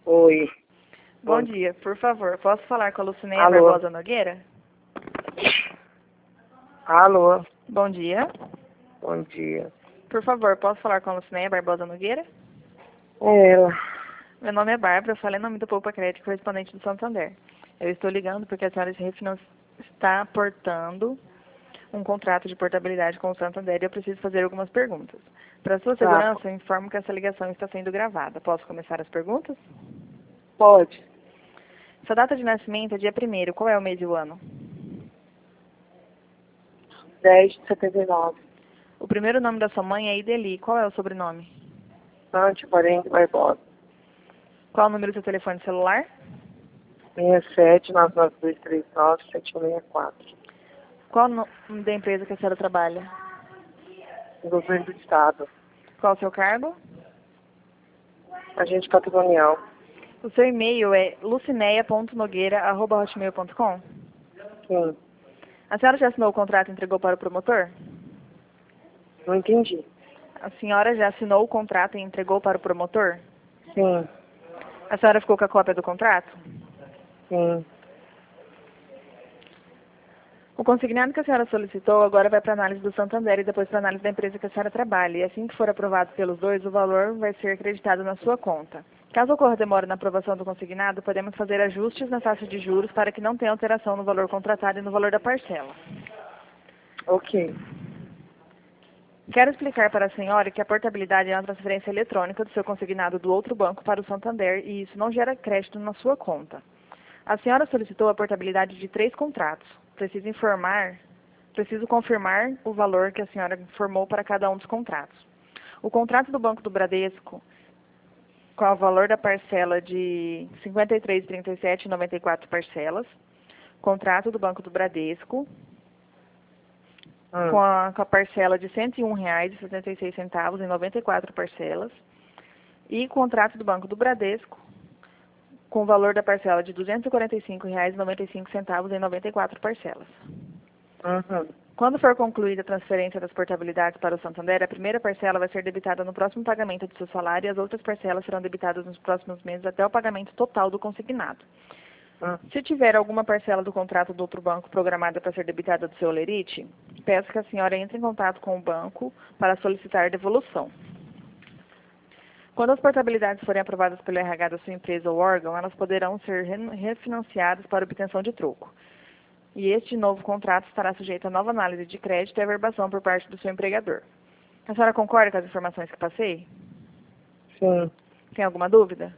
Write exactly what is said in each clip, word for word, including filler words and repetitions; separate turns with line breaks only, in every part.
Oi.
Bom
Bom
dia, por favor, posso falar com a Lucinéia
Alô?
Barbosa Nogueira?
Alô,
Bom dia.
bom dia.
Por favor, posso falar com a Lucinéia Barbosa Nogueira?
É ela.
Meu nome é Bárbara, eu falei em nome do Poupa Crédito, correspondente do Santander. Eu estou ligando porque a senhora se refinan- está portando um contrato de portabilidade com o Santander e eu preciso fazer algumas perguntas. Para sua
Tá.
segurança, eu informo que essa ligação está sendo gravada. Posso começar as perguntas?
Pode.
Sua data de nascimento é dia primeiro. Qual é o mês e o ano?
dez de setenta e nove.
O primeiro nome da sua mãe é Ideli. Qual é o sobrenome?
Ante Parente Barbosa.
Qual é o número do seu telefone celular?
seis sete nove nove dois três nove sete um seis quatro.
Qual o nome da empresa que a senhora trabalha?
Governo do Estado.
Qual o seu cargo?
Agente patrimonial.
O seu e-mail é lucineia ponto nogueira arroba hotmail ponto com?
Sim.
A senhora já assinou o contrato e entregou para o promotor?
Não entendi.
A senhora já assinou o contrato e entregou para o promotor?
Sim.
A senhora ficou com a cópia do contrato?
Sim.
O consignado que a senhora solicitou agora vai para análise do Santander e depois para análise da empresa que a senhora trabalha. E assim que for aprovado pelos dois, o valor vai ser acreditado na sua conta. Caso ocorra demora na aprovação do consignado, podemos fazer ajustes na taxa de juros para que não tenha alteração no valor contratado e no valor da parcela.
Ok.
Quero explicar para a senhora que a portabilidade é uma transferência eletrônica do seu consignado do outro banco para o Santander e isso não gera crédito na sua conta. A senhora solicitou a portabilidade de três contratos. Preciso informar, preciso confirmar o valor que a senhora informou para cada um dos contratos. O contrato do Banco do Bradesco, com o valor da parcela de cinquenta e três vírgula trinta e sete, noventa e quatro parcelas. Contrato do Banco do Bradesco,
Hum.
com a, com a parcela de cento e um reais e setenta e seis centavos em noventa e quatro parcelas. E contrato do Banco do Bradesco, com o valor da parcela de duzentos e quarenta e cinco reais e noventa e cinco centavos em noventa e quatro parcelas.
Uhum.
Quando for concluída a transferência das portabilidades para o Santander, a primeira parcela vai ser debitada no próximo pagamento do seu salário e as outras parcelas serão debitadas nos próximos meses até o pagamento total do consignado.
Hum.
Se tiver alguma parcela do contrato do outro banco programada para ser debitada do seu lerite, peço que a senhora entre em contato com o banco para solicitar devolução. Quando as portabilidades forem aprovadas pelo R H da sua empresa ou órgão, elas poderão ser refinanciadas para obtenção de troco. E este novo contrato estará sujeito a nova análise de crédito e averbação por parte do seu empregador. A senhora concorda com as informações que passei?
Sim.
Tem alguma dúvida?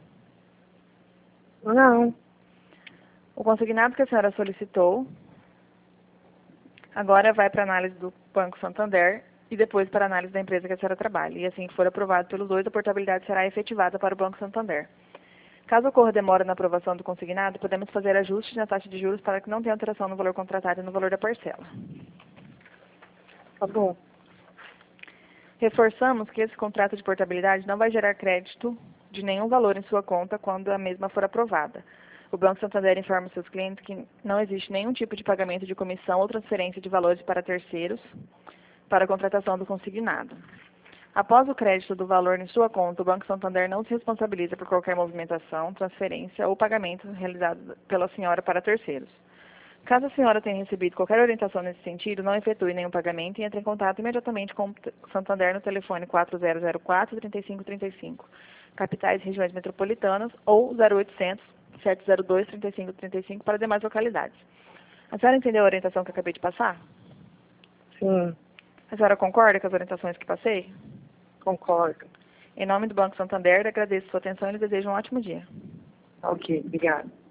Não.
O consignado que a senhora solicitou agora vai para a análise do Banco Santander e depois para a análise da empresa que a senhora trabalha. E assim que for aprovado pelos dois, a portabilidade será efetivada para o Banco Santander. Caso ocorra demora na aprovação do consignado, podemos fazer ajustes na taxa de juros para que não tenha alteração no valor contratado e no valor da parcela.
Tá bom.
Reforçamos que esse contrato de portabilidade não vai gerar crédito de nenhum valor em sua conta quando a mesma for aprovada. O Banco Santander informa seus clientes que não existe nenhum tipo de pagamento de comissão ou transferência de valores para terceiros para a contratação do consignado. Após o crédito do valor em sua conta, o Banco Santander não se responsabiliza por qualquer movimentação, transferência ou pagamento realizado pela senhora para terceiros. Caso a senhora tenha recebido qualquer orientação nesse sentido, não efetue nenhum pagamento e entre em contato imediatamente com o Santander no telefone quatro zero zero quatro, trinta e cinco trinta e cinco, capitais e regiões metropolitanas, ou zero oitocentos, sete zero dois, trinta e cinco trinta e cinco para demais localidades. A senhora entendeu a orientação que eu acabei de passar?
Sim.
A senhora concorda com as orientações que passei?
Concordo.
Em nome do Banco Santander, agradeço sua atenção e lhe desejo um ótimo dia.
Ok, obrigada.